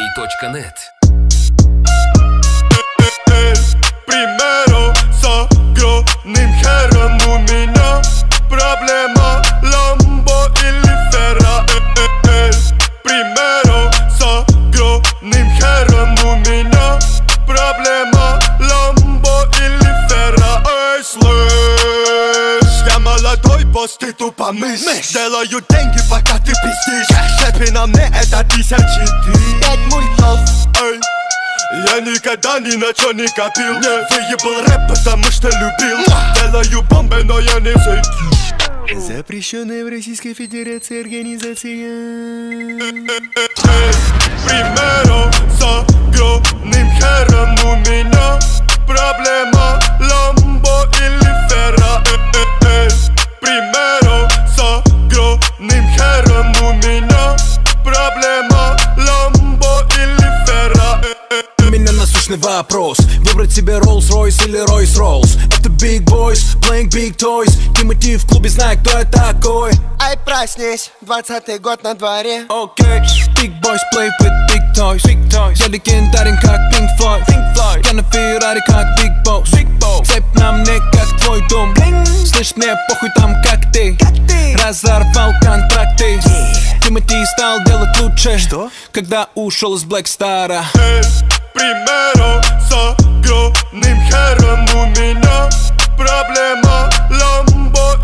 dj.net. Примеру с огромным хером у меня проблема Ламбо или Ферра. Примеру с огромным хером у меня проблема Ламбо или Ферра. Эй, слышь, я молодой босс, ты тупо мышь. Делаю деньги, пока ты пиздишь. Шепи на мне это 1003. 5 мультов. Эй, я никогда ни на чё не копил. Выебал рэп, потому что любил. Делаю бомбы, но я не зайду. Запрещенная в Российской Федерации организация. Примеру с огромным хером у меня проблема Ламбо или Ферра. Примеру с огромным хером у меня проблема Ламбо или Ферра. У меня насущный вопрос: выбрать себе Rolls-Royce или Royce-Rolls? Это Big Boys, playing big toys. Тимати в клубе, знает, кто я такой. Ай, проснись, 20-й год на дворе. Окей, Big Boys play with big toys. Я легендарен, как Pink Floyd. Я на Феррари, как Big Boss. Цепь на мне, как твой дом. Слышь, мне похуй там, как ты. Разорвал контракты. Тимати стал делать лучше, когда ушел из Black Star'а. Примеру с огромным хером у меня проблема Ламбо